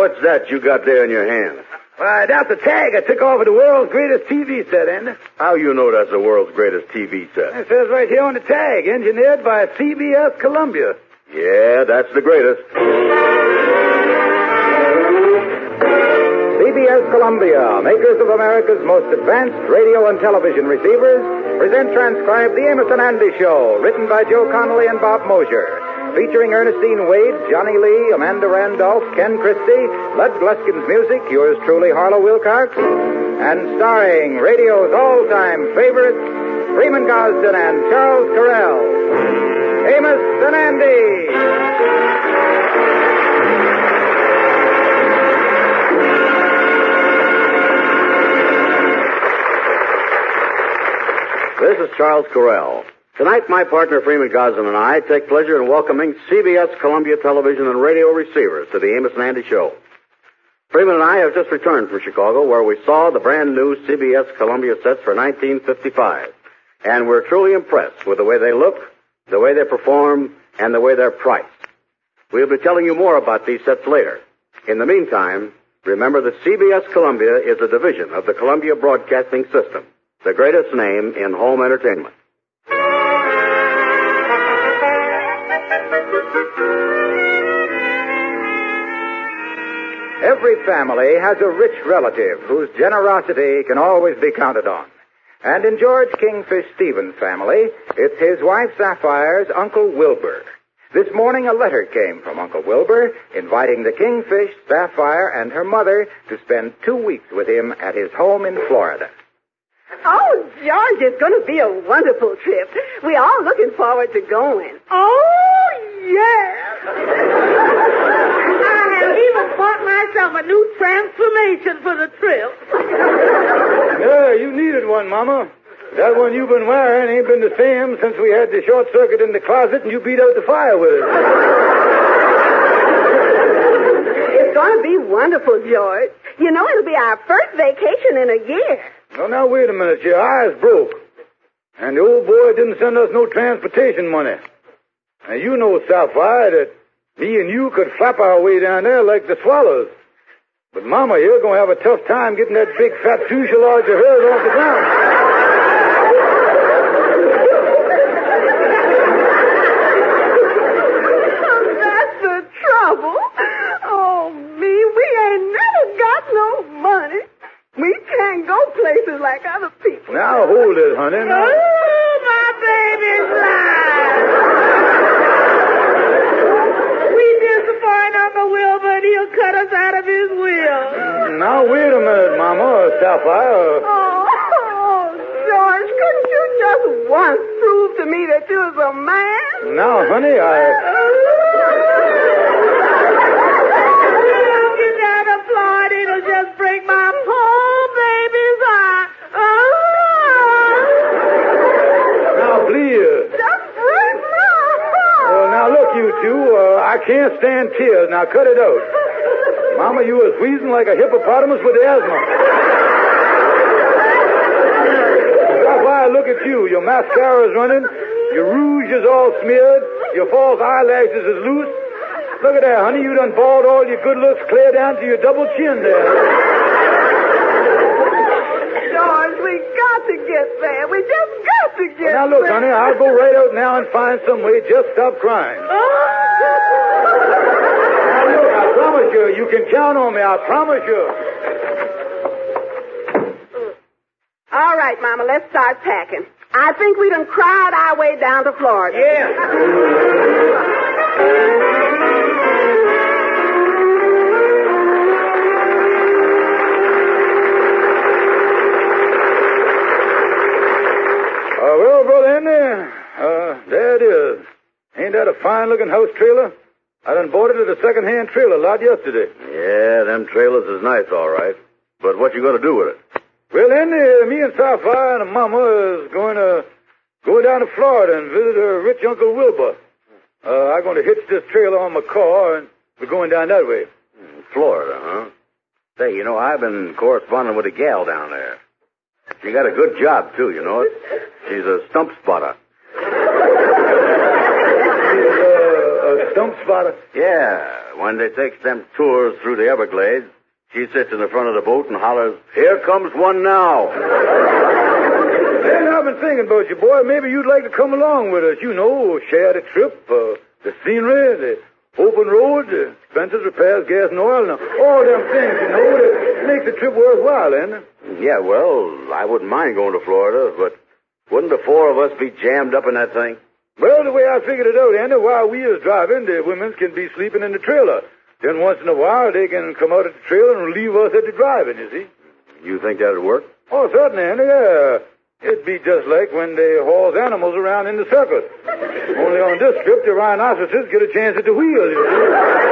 what's that you got there in your hand? Why, that's a tag I took off of the world's greatest TV set, Andy. How you know that's the world's greatest TV set? It says right here on the tag, engineered by CBS Columbia. Yeah, that's the greatest. CBS Columbia, makers of America's most advanced radio and television receivers, present transcribed The Amos and Andy Show, written by Joe Connolly and Bob Mosier. Featuring Ernestine Wade, Johnny Lee, Amanda Randolph, Ken Christie, Lud Gluskin's music, yours truly, Harlow Wilcox, and starring radio's all-time favorites, Freeman Gosden and Charles Correll. Amos and Andy! This is Charles Correll. Tonight, my partner Freeman Gosden and I take pleasure in welcoming CBS Columbia television and radio receivers to the Amos and Andy Show. Freeman and I have just returned from Chicago, where we saw the brand new CBS Columbia sets for 1955. And we're truly impressed with the way they look, the way they perform, and the way they're priced. We'll be telling you more about these sets later. In the meantime, remember that CBS Columbia is a division of the Columbia Broadcasting System, the greatest name in home entertainment. Every family has a rich relative whose generosity can always be counted on. And in George Kingfish Stevens' family, it's his wife Sapphire's Uncle Wilbur. This morning a letter came from Uncle Wilbur inviting the Kingfish, Sapphire, and her mother to spend 2 weeks with him at his home in Florida. Oh, George, it's going to be a wonderful trip. We're all looking forward to going. Oh, yes. I have even bought myself a new transformation for the trip. Yeah, you needed one, Mama. That one you've been wearing ain't been the same since we had the short circuit in the closet and you beat out the fire with it. It's going to be wonderful, George. You know, it'll be our first vacation in a year. Well, now, wait a minute. Your eye's broke. And the old boy didn't send us no transportation money. Now, you know, Sapphire, that me and you could flap our way down there like the swallows. But Mama here going to have a tough time getting that big fat fuselage of hers off the ground. That's the trouble. Oh, me, we ain't never got no money. We can't go places like other people. Now, hold it, honey. Now. Oh, my baby's alive. We disappoint Uncle Wilbur and he'll cut us out of his will. Now, wait a minute, Mama. Sapphire. Oh, George, couldn't you just once prove to me that you was a man? Now, honey, We'll get down to Florida. It'll just break my poor baby's heart. Now, please. Just break my heart. Well, now, look, you two. I can't stand tears. Now, cut it out. Mama, you was wheezing like a hippopotamus with asthma. Sapphire, look at you. Your mascara's running. Your rouge is all smeared. Your false eyelashes is loose. Look at that, honey. You done balled all your good looks clear down to your double chin there. George, we got to get there. We just got to get there. Now, look, honey, I'll go right out now and find some way. Just stop crying. Now, look, I promise you, you can count on me. I promise you. All right, Mama, let's start packing. I think we done cried our way down to Florida. Yeah. Well, Brother Andy, there it is. Ain't that a fine-looking house trailer? I done bought it at a second-hand trailer lot yesterday. Yeah, them trailers is nice, all right. But what you going to do with it? Well, Andy, me and Sapphire and Mama is going to go down to Florida and visit her rich Uncle Wilbur. I'm going to hitch this trailer on my car, and we're going down that way. Florida, huh? Say, you know, I've been corresponding with a gal down there. She got a good job, too, you know it. She's a stump spotter. A stump spotter? Yeah. When they takes them tours through the Everglades, she sits in the front of the boat and hollers, "Here comes one now." And I've been thinking about you, boy. Maybe you'd like to come along with us. You know, share the trip, the scenery, the open road, the expenses, repairs, gas and oil, and all them things, you know, that makes the trip worthwhile, ain't it? Yeah, well, I wouldn't mind going to Florida, but wouldn't the four of us be jammed up in that thing? Well, the way I figured it out, Andy, while we is driving, the women can be sleeping in the trailer. Then once in a while, they can come out of the trailer and relieve us at the driving, you see. You think that'd work? Oh, certainly, Andy, yeah. It'd be just like when they hauls animals around in the circus. Only on this trip, the rhinoceroses get a chance at the wheel, you see.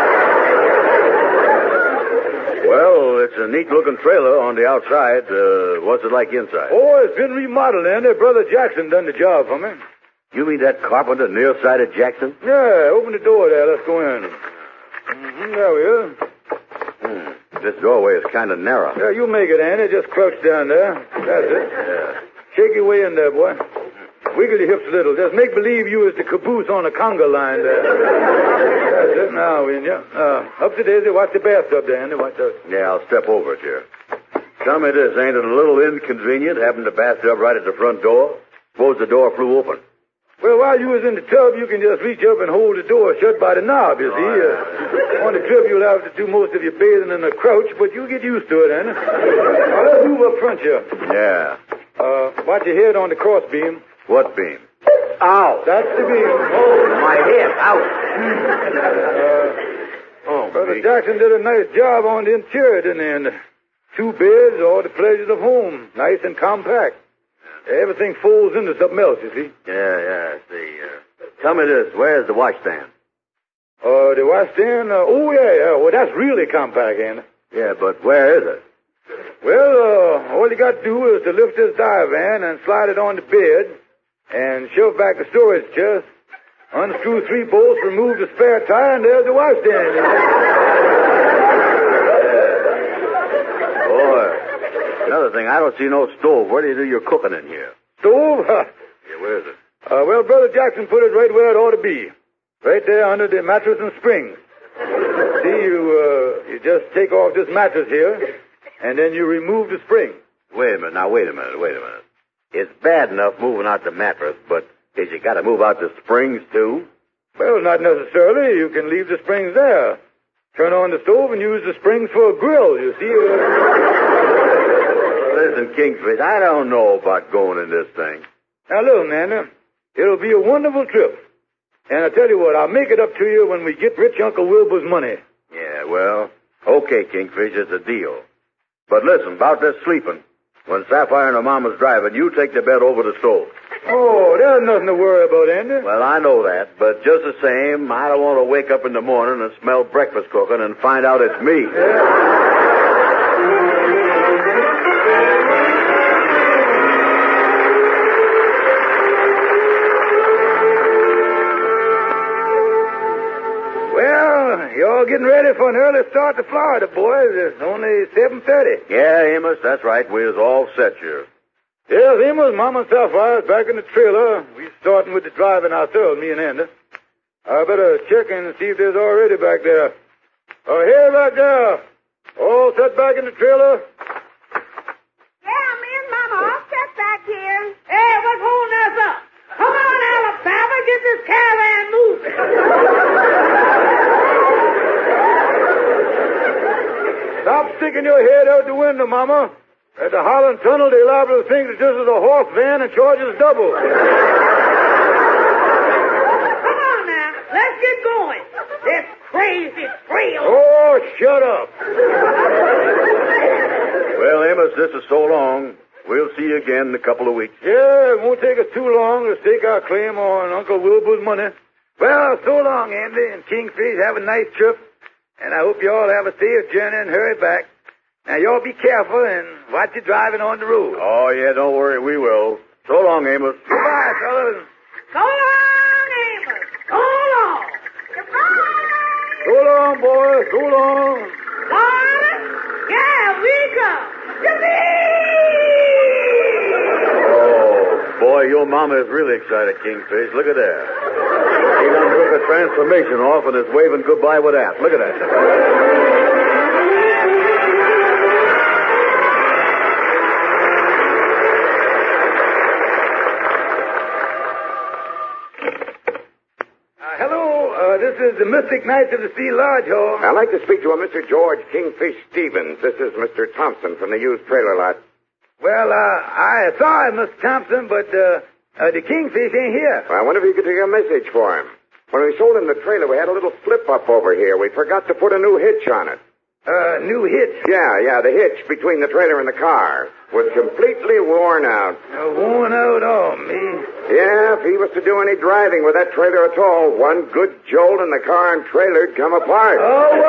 Well, it's a neat-looking trailer on the outside. What's it like inside? Oh, it's been remodeled, Andy. Brother Jackson done the job for me. You mean that carpenter nearsighted Jackson? Yeah, open the door there. Let's go in. There we are. This doorway is kind of narrow. Yeah, you make it, Andy. Just crouch down there. That's it. Yeah. Shake your way in there, boy. Wiggle your hips a little. Just make believe you is the caboose on the conga line there. That's it. Now, in you. Up to Daisy. Watch the bathtub there, Andy. Watch that. Yeah, I'll step over it here. Tell me this, ain't it a little inconvenient having the bathtub right at the front door? Suppose the door flew open. Well, while you was in the tub, you can just reach up and hold the door shut by the knob, you see. On the trip, you'll have to do most of your bathing in a crouch, but you'll get used to it, Andy. Now, let's move up front here. Yeah. Watch your head on the crossbeam. What beam? Ow! That's the beam. Oh, my head. Ouch. Brother Jackson did a nice job on the interior, didn't he? And 2 beds, all the pleasures of home. Nice and compact. Everything folds into something else, you see. Yeah, I see. Tell me this. Where's the washstand? The washstand? Yeah. Well, that's really compact, Andy. Yeah, but where is it? Well, all you got to do is to lift this divan and slide it on the bed and shove back the storage chest, unscrew 3 bolts, remove the spare tire, and there's the washstand. Boy, another thing, I don't see no stove. Where do you do your cooking in here? Stove? Yeah, where is it? Well, Brother Jackson put it right where it ought to be. Right there under the mattress and springs. See, you just take off this mattress here, and then you remove the spring. Wait a minute. It's bad enough moving out the mattress, but has you got to move out the springs, too? Well, not necessarily. You can leave the springs there. Turn on the stove and use the springs for a grill, you see. Listen, Kingfish, I don't know about going in this thing. Now, look, Nana, it'll be a wonderful trip. And I tell you what, I'll make it up to you when we get rich Uncle Wilbur's money. Yeah, well, okay, Kingfish, it's a deal. But listen, about this sleeping. When Sapphire and her mama's driving, you take the bed over the stove. Oh, there's nothing to worry about, Andy. Well, I know that, but just the same, I don't want to wake up in the morning and smell breakfast cooking and find out it's me. Well, you're getting ready for an early start to Florida, boys. It's only 7:30. Yeah, Amos, that's right. We was all set here. Yes, Amos, Mama and Sapphire's back in the trailer. We're starting with the driving ourselves, me and Andy. I better check in and see if there's already back there. Here back there. All set back in the trailer? Yeah, me and Mama all set back here. Hey, what's holding us up? Come on, Alabama, get this caravan moving. Stop sticking your head out the window, Mama. At the Holland Tunnel, they're liable to think that this is a horse van and charge us double. Come on now, let's get going. This crazy trail. Oh, shut up. Well, Amos, this is so long. We'll see you again in a couple of weeks. Yeah, it won't take us too long to stake our claim on Uncle Wilbur's money. Well, so long, Andy and Kingfish. Have a nice trip. And I hope you all have a safe journey and hurry back. Now, y'all be careful and watch your driving on the road. Oh, yeah, don't worry. We will. So long, Amos. Goodbye, fellas. So long, Amos. So long. Goodbye. So long, boys. So long. Florida? Yeah, we come. Oh, boy, your mama is really excited, Kingfish. Look at that. She done took a that transformation off and is waving goodbye with that. Look at that. This is the Mystic Knights of the Sea Lodge Hall. I'd like to speak to a Mr. George Kingfish Stevens. This is Mr. Thompson from the used trailer lot. Well, I saw him, Mr. Thompson, but the Kingfish ain't here. Well, I wonder if you could take a message for him. When we sold him the trailer, we had a little slip-up over here. We forgot to put a new hitch on it. New hitch? Yeah, the hitch between the trailer and the car was completely worn out. Worn out? Oh, me. Yeah, if he was to do any driving with that trailer at all, one good jolt and the car and trailer'd come apart.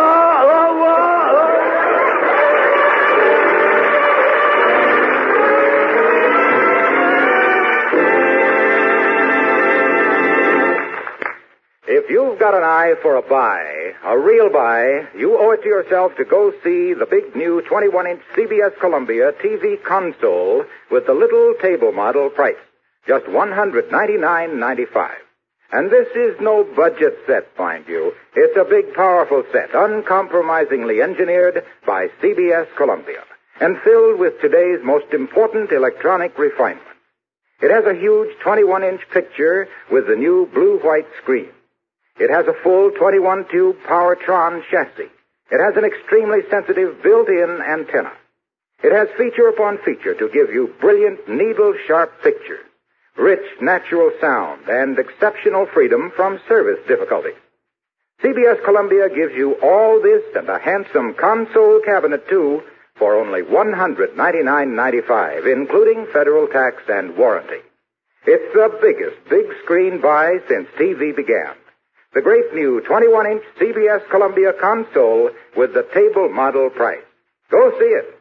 If you've got an eye for a buy, a real buy, you owe it to yourself to go see the big new 21-inch CBS Columbia TV console with the little table model price. Just $199.95. And this is no budget set, mind you. It's a big, powerful set, uncompromisingly engineered by CBS Columbia and filled with today's most important electronic refinements. It has a huge 21-inch picture with the new blue-white screen. It has a full 21-tube Powertron chassis. It has an extremely sensitive built-in antenna. It has feature upon feature to give you brilliant, needle-sharp pictures, rich natural sound, and exceptional freedom from service difficulties. CBS Columbia gives you all this and a handsome console cabinet, too, for only $199.95, including federal tax and warranty. It's the biggest big-screen buy since TV began. The great new 21-inch CBS Columbia console with the table model price. Go see it.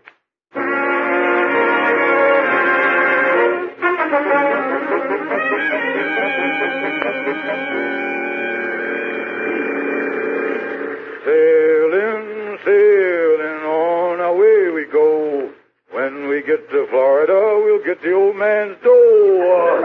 Sailing on our way we go. When we get to Florida, we'll get the old man's dough.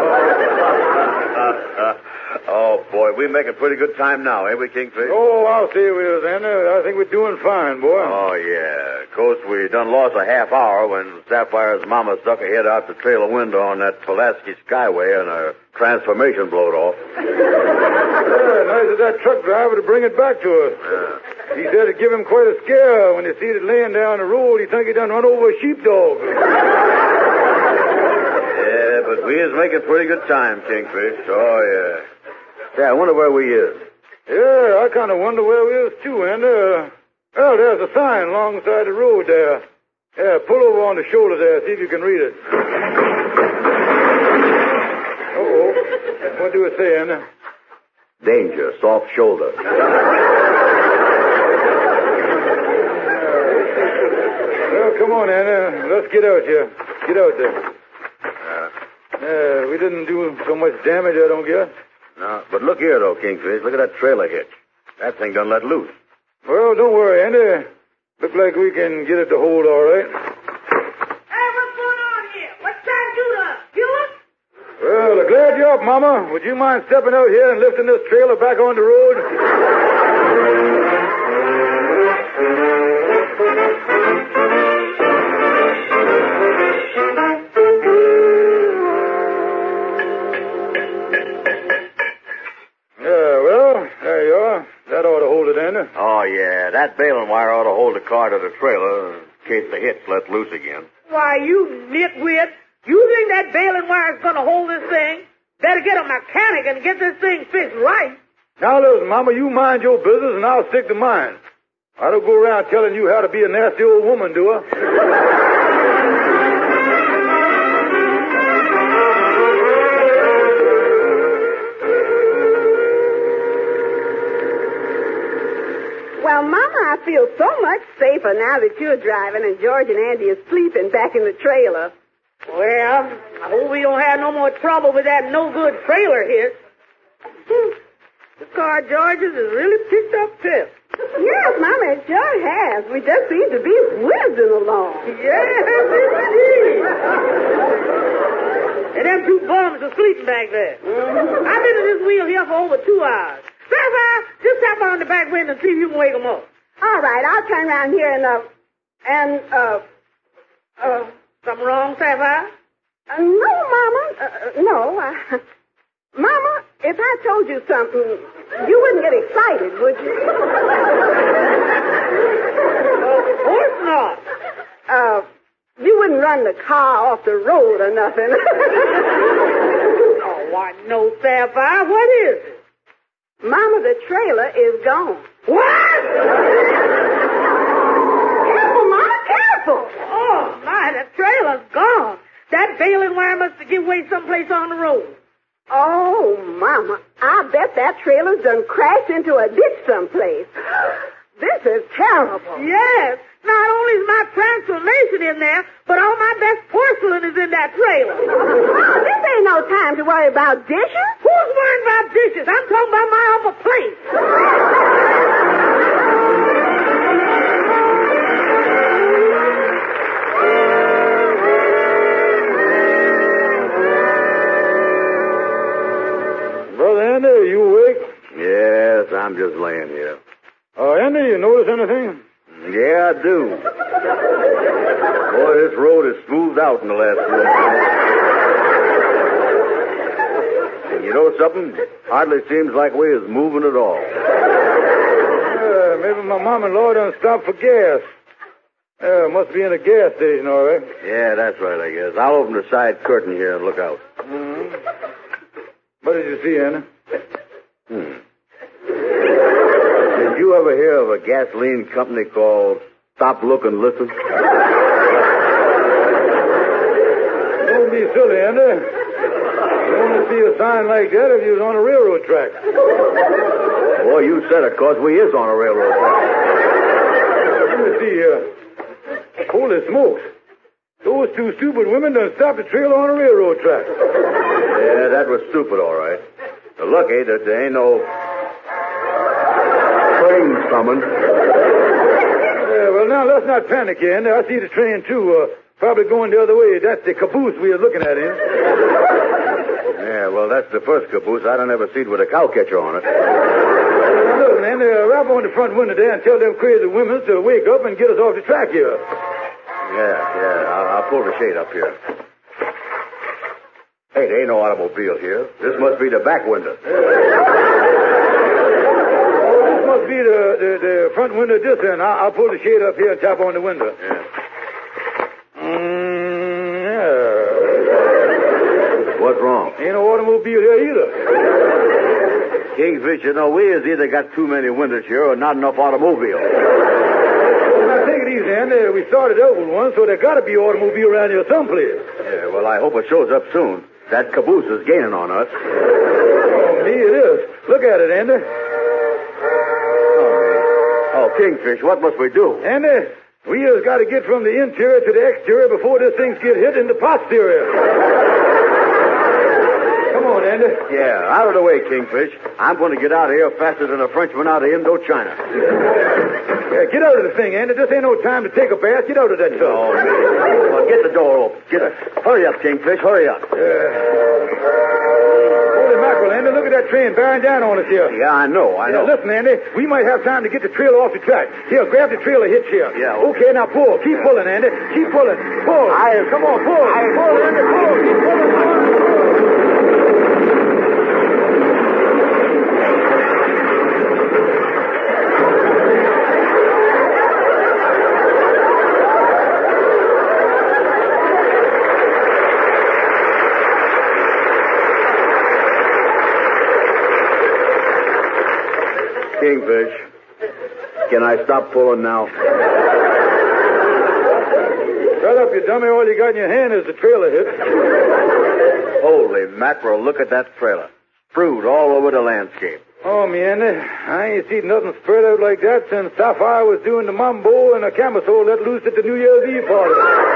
Oh, boy, we're making pretty good time now, ain't we, Kingfish? Oh, I'll say we is, Anna. I think we're doing fine, boy. Oh, yeah. Of course, we done lost a half hour when Sapphire's mama stuck her head out the trailer window on that Pulaski Skyway and her transformation blowed off. Yeah, nice of that truck driver to bring it back to us. Yeah. He said it give him quite a scare. When he seen it laying down the road, he think he done run over a sheepdog. Yeah, but we is making pretty good time, Kingfish. Oh, yeah. Yeah, I wonder where we is. Yeah, I kind of wonder where we is, too, and, well, there's a sign alongside the road there. Yeah, pull over on the shoulder there, see if you can read it. Uh-oh. What do it say, Anna? Danger, soft shoulder. Well, come on, Anna. Let's get out here. Get out there. We didn't do so much damage, I don't guess. No, but look here, though, Kingfish. Look at that trailer hitch. That thing done let loose. Well, don't worry, Andy. Look like we can get it to hold all right. Hey, what's going on here? What's trying to do to us? You? Well, I'm glad you're up, Mama. Would you mind stepping out here and lifting this trailer back on the road? Oh, yeah. That baling wire ought to hold the car to the trailer in case the hitch let loose again. Why, you nitwit. You think that baling wire's going to hold this thing? Better get a mechanic and get this thing fixed right. Now, listen, Mama, you mind your business and I'll stick to mine. I don't go around telling you how to be a nasty old woman, do I? Well, Mama, I feel so much safer now that you're driving and George and Andy are sleeping back in the trailer. Well, I hope we don't have no more trouble with that no-good trailer here. The car George's has really picked up pep. Yes, Mama, it sure has. We just seem to be whizzing along. Yes, indeed. And them two bums are sleeping back there. I've been at this wheel here for over 2 hours. Sapphire, just step on the back window and see if you can wake them up. All right, I'll turn around here Something wrong, Sapphire? no, Mama. No. Mama, if I told you something, you wouldn't get excited, would you? Of course not. You wouldn't run the car off the road or nothing. Oh, I know, Sapphire. What is it? Mama, the trailer is gone. What? Careful, Mama, careful. Oh, my, the trailer's gone. That bailing wire must have given way someplace on the road. Oh, Mama, I bet that trailer's done crashed into a ditch someplace. This is terrible. Yes. Not only is my transformation in there, but all my best porcelain is in that trailer. Mama, this ain't no time to worry about dishes. Who's worrying about dishes? I'm talking about my upper plate. Brother Andy, are you awake? Yes, I'm just laying here. Andy, you notice anything? Yeah, I do. Boy, this road is smoothed out in the last few months. And you know something? Hardly seems like we is moving at all. Maybe my mom-in-law done stopped for gas. Must be in a gas station, all right. Yeah, that's right, I guess. I'll open the side curtain here and look out. What did you see, Andy? Did you ever hear of a gasoline company called Stop, Look, and Listen? Don't be silly, Andy. You only see a sign like that if you was on a railroad track. Boy, you said it, 'cause we is on a railroad track. Let me see here. Holy smokes. Those two stupid women done stopped the trailer on a railroad track. Yeah, that was stupid, all right. But lucky that there ain't no trains coming. Well, now, let's not panic, Andy. I see the train, too. Probably going the other way. That's the caboose we are looking at, Andy. Yeah, well, that's the first caboose I done ever seen with a cow catcher on it. Look, man, rap on the front window there and tell them crazy women to wake up and get us off the track here. Yeah, I'll pull the shade up here. Hey, there ain't no automobile here. This must be the back window. This must be the front window this end. I'll pull the shade up here and tap on the window. Yeah. Yeah. What's wrong? Ain't no automobile here either. Kingfish, you know, we has either got too many windows here or not enough automobiles. Now, take it easy, Andy. We started out with one, so there got to be automobile around here someplace. Yeah, well, I hope it shows up soon. That caboose is gaining on us. Oh, me, it is. Look at it, Andy. Oh, Kingfish, what must we do? Andy, we has got to get from the interior to the exterior before this thing gets hit in the posterior. Come on, Andy. Yeah, out of the way, Kingfish. I'm going to get out of here faster than a Frenchman out of Indochina. Yeah, get out of the thing, Andy. This ain't no time to take a bath. Get out of that tub. Oh, man. Well, get the door open. Hurry up, Kingfish. Hurry up. Holy mackerel, Andy. Look at that train bearing down on us here. Yeah, I know. Yeah, listen, Andy. We might have time to get the trailer off the track. Here, grab the trailer hitch here. Yeah. Okay, now pull. Keep pulling, Andy. Keep pulling. Pull. Come on, pull. Pull, Andy. Pull. Keep pulling. Kingfish, can I stop pulling now? Shut up, you dummy. All you got in your hand is the trailer hitch. Holy mackerel, look at that trailer. Sprued all over the landscape. Oh, me, Andy. I ain't seen nothing spread out like that since Sapphire was doing the mambo and a camisole let loose at the New Year's Eve party.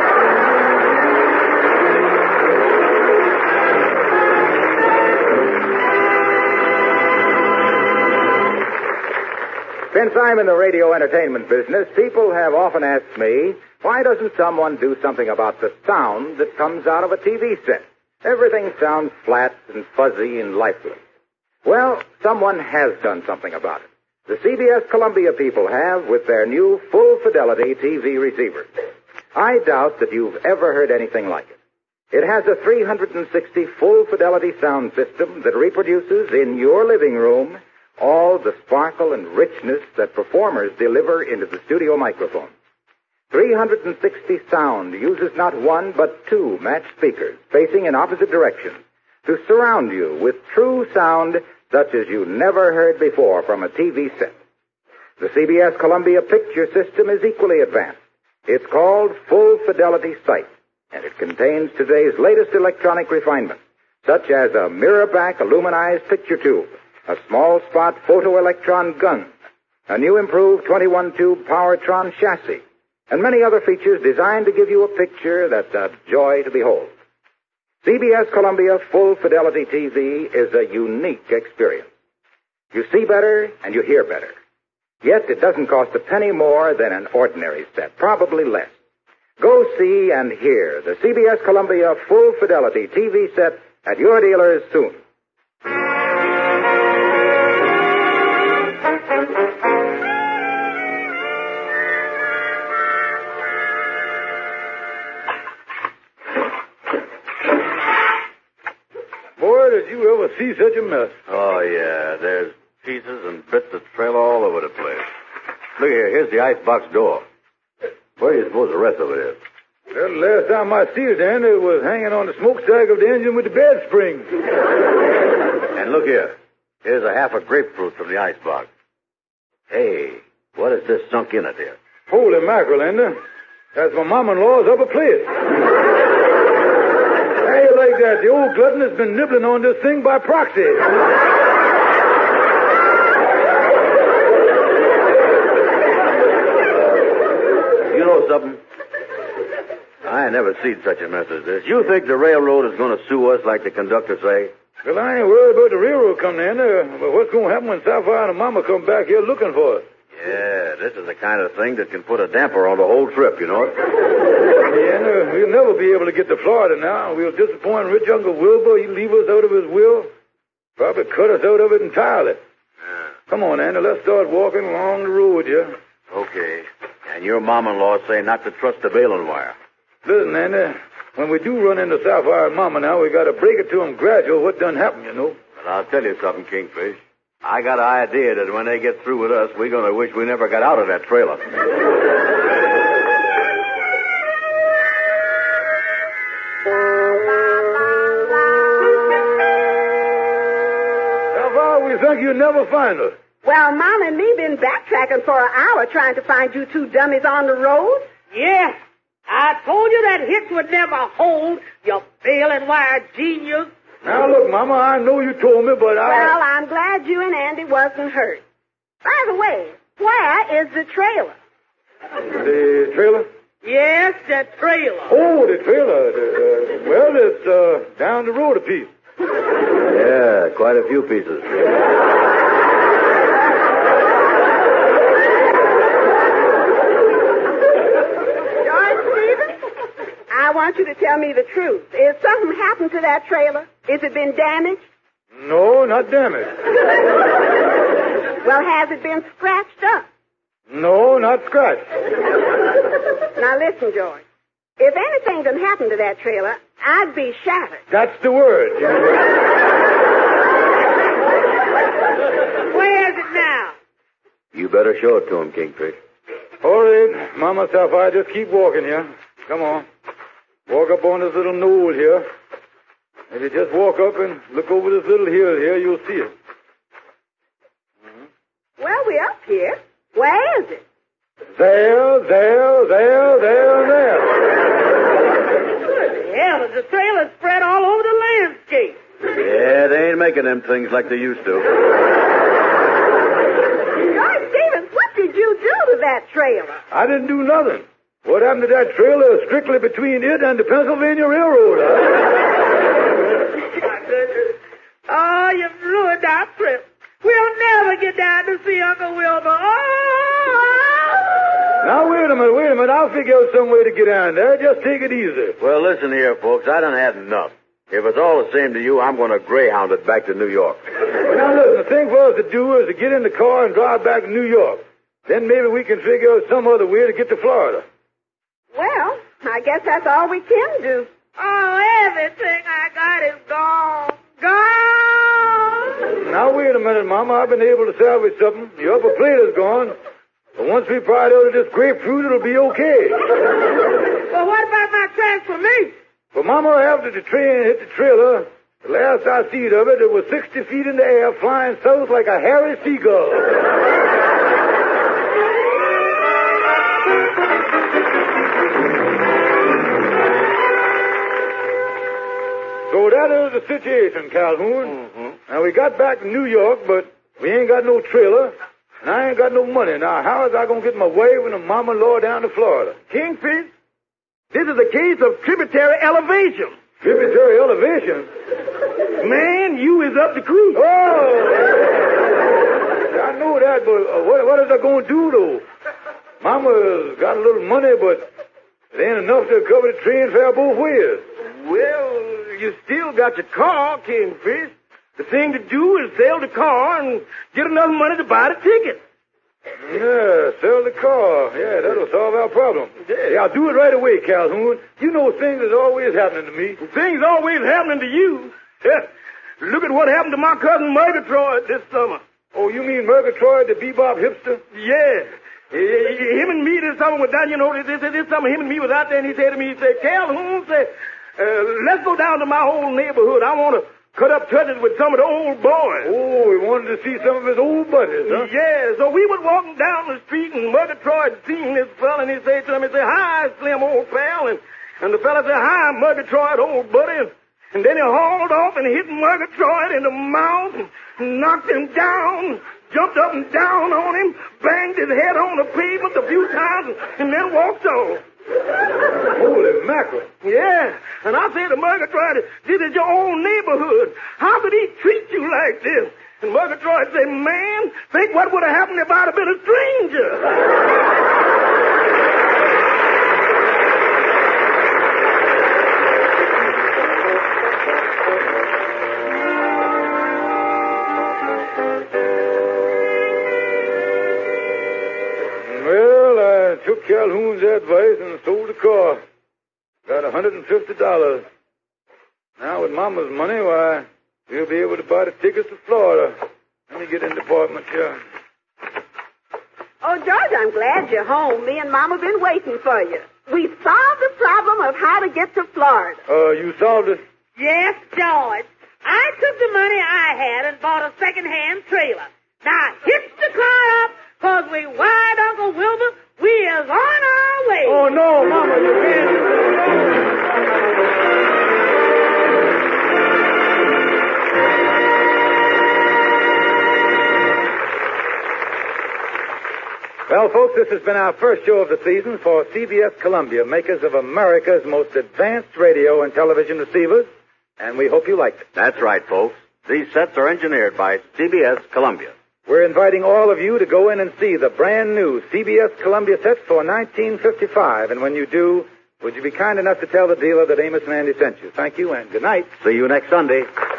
Since I'm in the radio entertainment business, people have often asked me, why doesn't someone do something about the sound that comes out of a TV set? Everything sounds flat and fuzzy and lifeless. Well, someone has done something about it. The CBS Columbia people have with their new full-fidelity TV receivers. I doubt that you've ever heard anything like it. It has a 360 full-fidelity sound system that reproduces in your living room all the sparkle and richness that performers deliver into the studio microphone. 360 sound uses not one but two matched speakers facing in opposite directions to surround you with true sound such as you never heard before from a TV set. The CBS Columbia picture system is equally advanced. It's called Full Fidelity Sight, and it contains today's latest electronic refinements, such as a mirror-back aluminized picture tube, a small spot photoelectron gun, a new improved 21-tube Powertron chassis, and many other features designed to give you a picture that's a joy to behold. CBS Columbia Full Fidelity TV is a unique experience. You see better and you hear better. Yet it doesn't cost a penny more than an ordinary set, probably less. Go see and hear the CBS Columbia Full Fidelity TV set at your dealers soon. Boy, did you ever see such a mess. Oh, yeah. There's pieces and bits of trailer all over the place. Look here. Here's the icebox door. Where do you suppose the rest of it is? Well, last time I see it, Dan, it was hanging on the smokestack of the engine with the bed spring. And look here. Here's a half a grapefruit from the icebox. Hey, what is this sunk in it here? Holy mackerel, Ender. That's my mom-in-law's upper plate. How you like that? The old glutton has been nibbling on this thing by proxy. You know something? I ain't never seen such a mess as this. You think the railroad is going to sue us like the conductor say? Well, I ain't worried about the railroad coming in there. But what's going to happen when Sapphire and Mama come back here looking for us? Yeah, this is the kind of thing that can put a damper on the whole trip, you know it? Yeah, we'll never be able to get to Florida now. We'll disappoint rich Uncle Wilbur. He'll leave us out of his will. Probably cut us out of it entirely. Yeah. Come on, Andy. Let's start walking along the road here. Okay. And your mom-in-law say not to trust the baling wire. Listen, Andy, when we do run into Sapphire and Mama now, we got to break it to them gradual what done happened, you know. But I'll tell you something, Kingfish. I got an idea that when they get through with us, we're going to wish we never got out of that trailer. Sapphire, we think you'll never find us. Well, Mom and me been backtracking for an hour trying to find you two dummies on the road. Yes, I told you that hitch would never hold, you baling wire genius. Now, look, Mama, I know you told me, but Well, I'm glad you and Andy wasn't hurt. By the way, where is the trailer? The trailer? Yes, the trailer. Oh, the trailer. Well, it's down the road a piece. Yeah, quite a few pieces. George Stevens, I want you to tell me the truth. Is something happened to that trailer? Is it been damaged? No, not damaged. Well, has it been scratched up? No, not scratched. Now listen, George. If anything done happened to that trailer, I'd be shattered. That's the word. Where is it now? You better show it to him, Kingfish. All right, Mama Sapphire, just keep walking here. Come on. Walk up on this little knoll here. If you just walk up and look over this little hill here, you'll see it. Well, we're up here. Where is it? There. Good hell, the trailer spread all over the landscape. Yeah, they ain't making them things like they used to. George Stevens, what did you do to that trailer? I didn't do nothing. What happened to that trailer is strictly between it and the Pennsylvania Railroad. My goodness. Oh, you've ruined our trip. We'll never get down to see Uncle Wilbur. Oh! Now, wait a minute. I'll figure out some way to get down there. Just take it easy. Well, listen here, folks. I done had enough. If it's all the same to you, I'm going to Greyhound it back to New York. Now, listen, the thing for us to do is to get in the car and drive back to New York. Then maybe we can figure out some other way to get to Florida. Well, I guess that's all we can do. Oh, everything I got is gone. Gone! Now, wait a minute, Mama. I've been able to salvage something. Your upper plate is gone. But once we pried out of this grapefruit, it'll be okay. Well, what about my transformation? But, Mama, after the train hit the trailer, the last I seen of it, it was 60 feet in the air, flying south like a hairy seagull. So that is the situation, Calhoun. Mm-hmm. Now, we got back to New York, but we ain't got no trailer, and I ain't got no money. Now, how is I going to get my wife and a mama-in-law down to Florida? Kingfish, this is a case of tributary elevation. Tributary elevation? Man, you is up the creek. Oh! I know that, but what is I going to do, though? Mama's got a little money, but it ain't enough to cover the train fare both ways. Well, you still got your car, Kingfish. The thing to do is sell the car and get enough money to buy the ticket. Yeah, sell the car. Yeah, that'll solve our problem. Yeah, I'll do it right away, Calhoun. You know things is always happening to me. Things always happening to you. Look at what happened to my cousin Murgatroyd this summer. Oh, you mean Murgatroyd, the bebop hipster? Yeah. Him and me this summer was down, this summer him and me was out there, and he said to me, he said, Calhoun, let's go down to my old neighborhood. I want to cut up touches with some of the old boys. Oh, he wanted to see some of his old buddies, huh? Yeah, so we was walking down the street, and Murgatroyd seen this fella, and he said to him, he said, hi, Slim, old pal. And the fella said, hi, Murgatroyd, old buddy. And then he hauled off and hit Murgatroyd in the mouth and knocked him down, jumped up and down on him, banged his head on the pavement a few times, and then walked off. Holy mackerel. Yeah, and I said to Murgatroyd, this is your own neighborhood. How could he treat you like this? And Murgatroyd said, man, think what would have happened if I'd have been a stranger. Took Calhoun's advice and sold the car. Got $150. Now with Mama's money, why, we'll be able to buy the tickets to Florida. Let me get in the apartment here. Oh, George, I'm glad you're home. Me and Mama been waiting for you. We solved the problem of how to get to Florida. You solved it? Yes, George. I took the money I had and bought a second-hand trailer. Now hitch the car up, 'cause we wired Uncle Wilbur. We is on our way. Oh, no, Mama, you can't. Well, folks, this has been our first show of the season for CBS Columbia, makers of America's most advanced radio and television receivers, and we hope you liked it. That's right, folks. These sets are engineered by CBS Columbia. We're inviting all of you to go in and see the brand new CBS Columbia sets for 1955. And when you do, would you be kind enough to tell the dealer that Amos and Andy sent you? Thank you and good night. See you next Sunday.